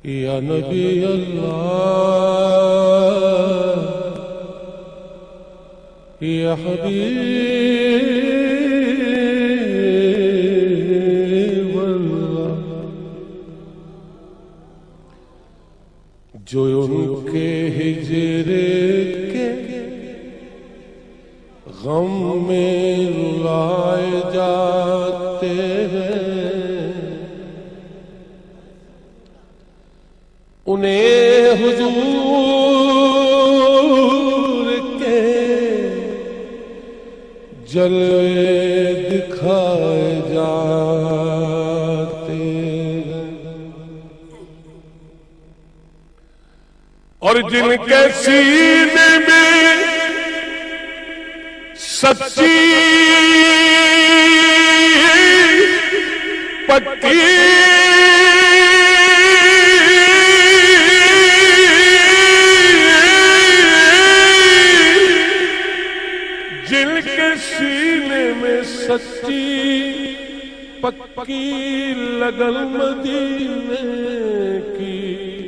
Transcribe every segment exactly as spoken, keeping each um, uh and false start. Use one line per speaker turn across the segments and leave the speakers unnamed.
یا نبی اللہ یا حبیب اللہ، جو ان کے ہجر کے غم میں رلائے جاتے ہیں، انہیں حضور کے جلوے دکھائے جاتے ہیں، اور جن کے سینے میں سچی پکی جن کے سینے میں سچی پکی لگن مدینے کی،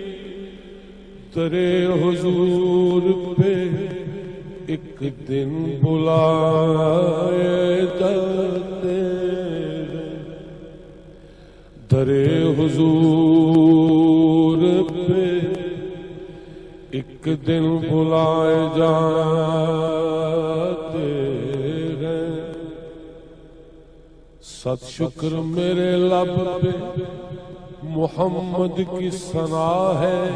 درے حضور پہ ایک دن بلائے جاتے ہیں، درے حضور پہ ایک دن بلائے جاتے ہیں۔ ست شکر میرے لب پہ محمد کی ثنا ہے،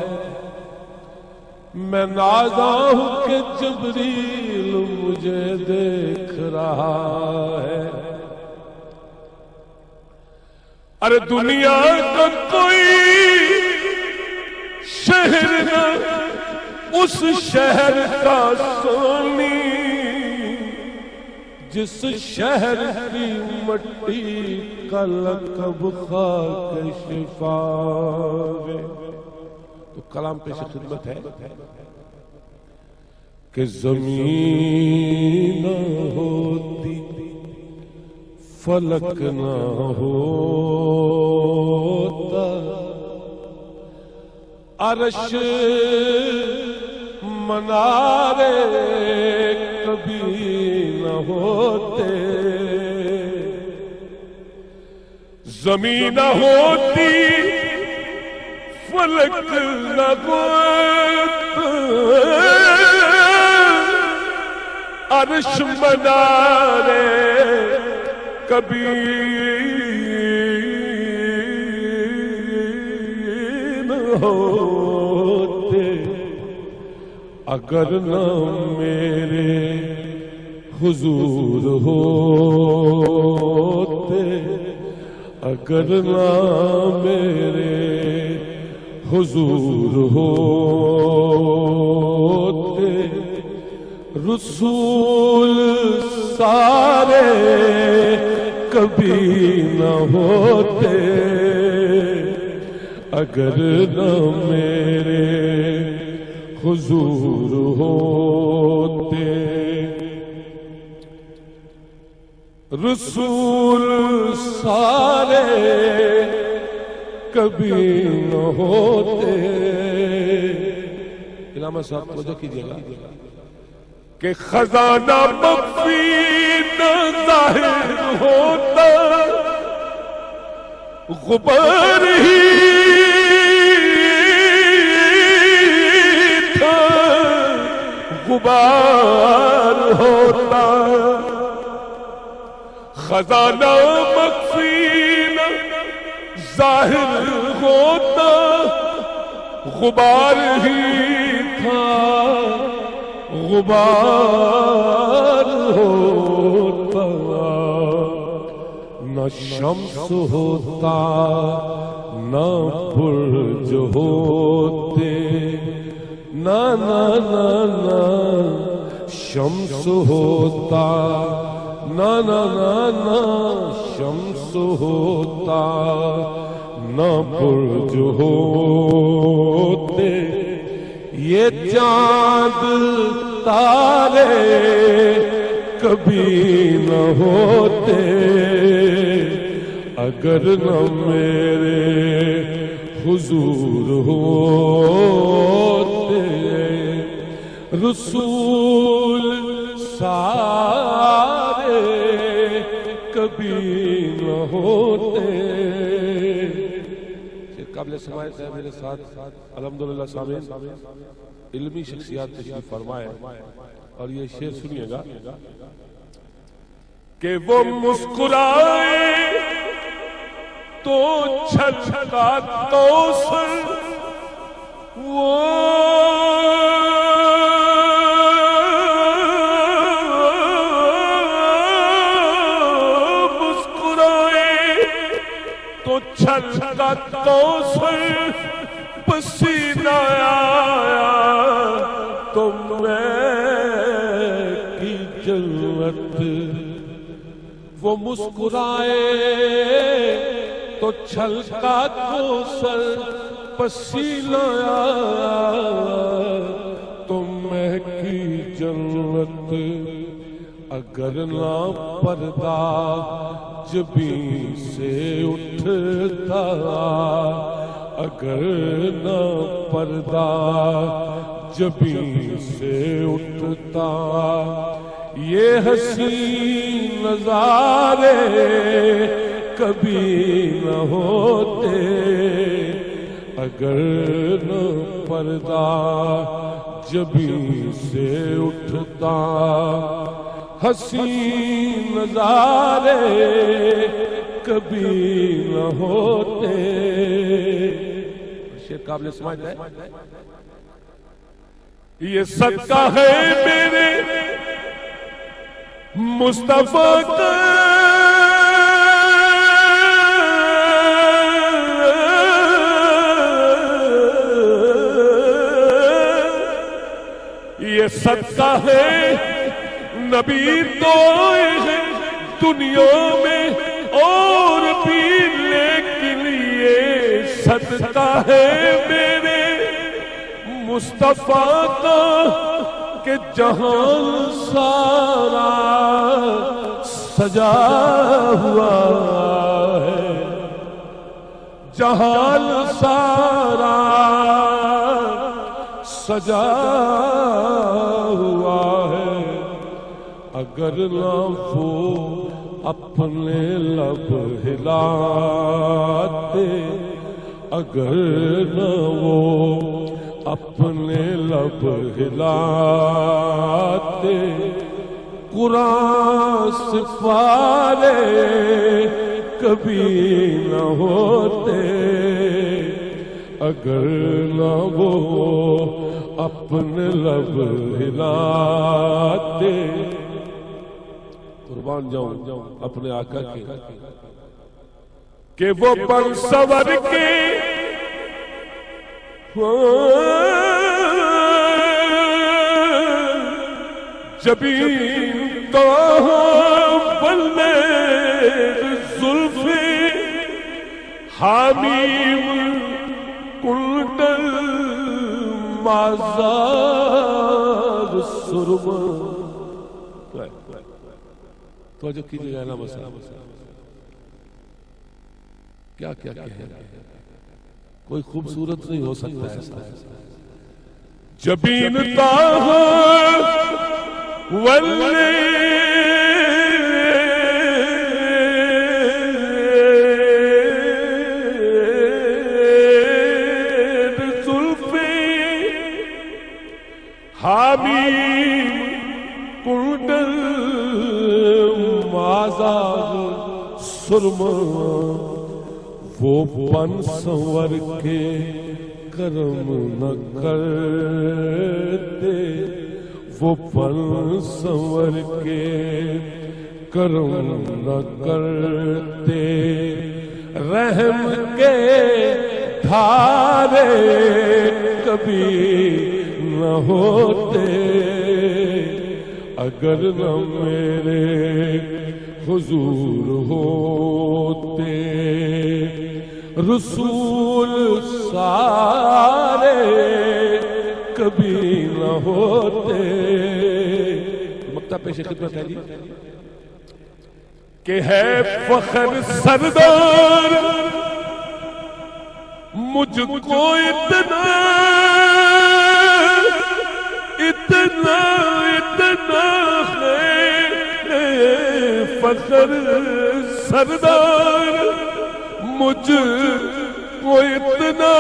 میں نازا ہوں کہ جبریل مجھے دیکھ رہا ہے۔ ارے دنیا کا کوئی شہر نہ اس شہر کا سونی، جس شہر کی مٹی کا لقب خاک شفاوے۔ تو کلام پیش خدمت ہے کہ زمین نہ ہوتی فلک نہ ہوتا، عرش منارے کبھی نہ ہوتے، زمین نہ ہوتی فلک نہ ہوتا، عرش منارے کبھی نہ ہوتے، اگر نہ میرے حضور ہوتے، اگر نہ میرے حضور ہوتے، رسول سارے کبھی نہ ہوتے، اگر نہ میرے حضور ہوتے، رسول سارے کبھی نہ ہوتے۔ علامہ صاحب توجہ کیجئے گا کہ خزانہ مخفی نہ ظاہر ہوتا، غبار ہی تھا غبار ہوتا، خزانہ مخفی نہ ظاہر ہوتا، غبار ہی تھا غبار ہوتا، نہ شمس ہوتا نہ برج ہوتے، نہ نہ نہ نہ شمس ہوتا، نہ نہ نہ نہ شمس ہوتا، نہ برج ہوتے، یہ چاند تارے کبھی نہ ہوتے، اگر نہ میرے حضور ہوتے رسول سارے کبھی نہ ہوتے. قابل سماعت ہے میرے ساتھ الحمدللہ سامعین علمی شخصیات تشریف فرمائے اور یہ شعر سنیے گا کہ وہ مسکرائے تو چھلکا تو سر وہ چھلکا تو سر پسینہ آیا تو میں کی جنت. وہ مسکرائے تو چھلکا تو سر پسینہ آیا تو میں کی جنت. اگر نہ پردہ جبیں سے اٹھتا اگر نہ پردہ جبیں سے اٹھتا یہ حسین نظارے کبھی نہ ہوتے. اگر نہ پردہ جبیں سے اٹھتا حسین نظارے کبھی نہ ہوتے. شعر قابل سماعت ہے. یہ صدقہ ہے میرے مصطفیٰ کا یہ صدقہ ہے نبی تو ہے دنیا میں اور بھی لیکن یہ صدقہ ہے میرے مصطفیٰ کا کہ جہان سارا سجا ہوا ہے. جہان سارا سجا ہوا ہے. اگر نہ وہ اپنے لب ہلاتے اگر نہ وہ اپنے لب ہلاتے قرآن سپارے کبھی نہ ہوتے. اگر نہ وہ اپنے لب ہلاتے. قربان جاؤں اپنے آقا کے کہ وہ پر سور کے جبین تو بلے زلف حامیم کنڈل مازار سرما. توجہ کیجئے گا نا مسئلہ کیا کیا کیا کوئی خوبصورت نہیں ہو سکتا ایسا. جبین تاہ واللید زلفی حامیم کنڈل مازار سرما. وہ پن سنور کے کرم نہ کرتے وہ پن سنور کے کرم نہ کرتے رحم کے دھارے کبھی نہ ہوتے. اگر نہ میرے حضور ہوتے رسول سارے کبھی نہ ہوتے. مکتب پیش خدمت ہے جی کہ ہے فخر سردار مجھ کو اتنا اتنا اتنا ہے فخر سردار، مجھ کو اتنا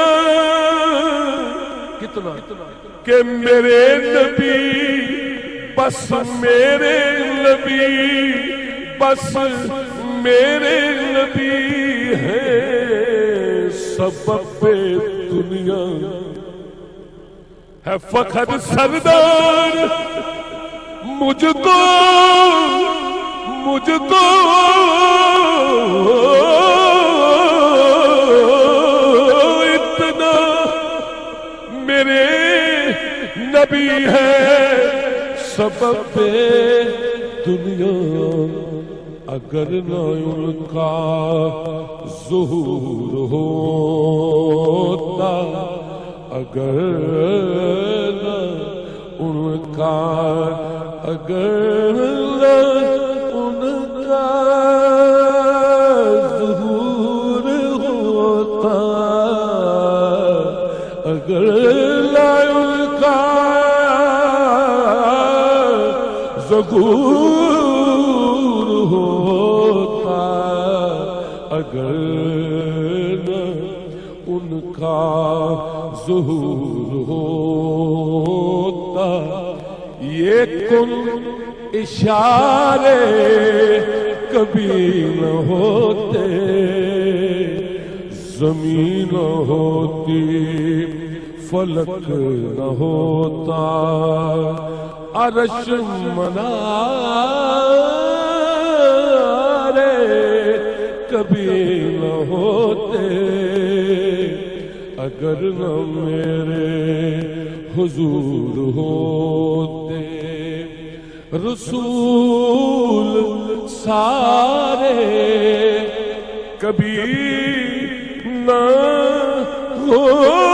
کتنا کہ میرے نبی بس میرے نبی بس میرے نبی ہے سبب دنیا، ہے فخر سردار مجھ کو مجھ کو اتنا میرے نبی ہے سبب دنیا، اگر نہ ان کا ظہور ہوتا، اگر نہ ان کا اگر نہ ان کا ظہور ہوتا، اگر نہ ان کا ظہور ہوتا، اگر نہ ان کا ظہور ہوتا، یہ کن اشارے کبھی نہ ہوتے، زمین نہ ہوتی فلک نہ ہوتا، عرش منارے کبھی نہ ہوتے، اگر نہ میرے حضور ہوتے، رسول سارے کبھی نہ ہوتے،